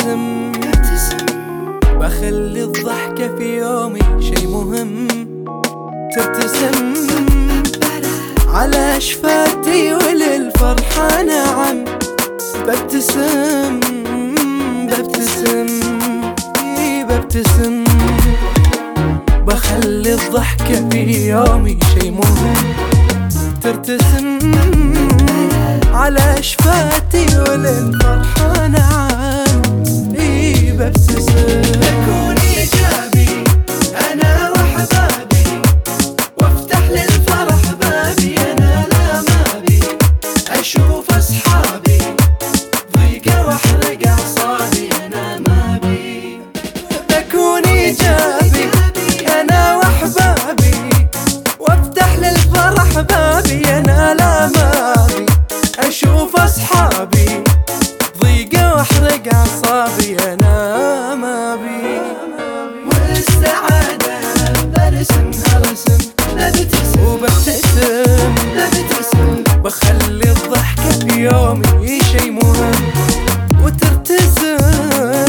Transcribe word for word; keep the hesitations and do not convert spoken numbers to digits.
ببتسم بخلي الضحكة في يومي شي مهم ترتسم على شفاتي وللفرحة نعم ببتسم ببتسم ببتسم بخلي الضحكة في يومي شي مهم ترتسم على شفاتي وللفرحة نعم ببتسم بكون إيجابي أنا وحبابي وافتح للفرح بابي أنا لا مابي أشوف أصحابي ضيقة واحرق أعصابي أنا مابي بكون إيجابي أنا وحبابي وافتح للفرح بابي أنا لا مابي أشوف أصحابي ضيقة واحرق أعصابي أنا مابي والسعادة برسمها رسم ببتسم وببتسم ببتسم بخلي الضحكة في يومي شي مهم وترتسم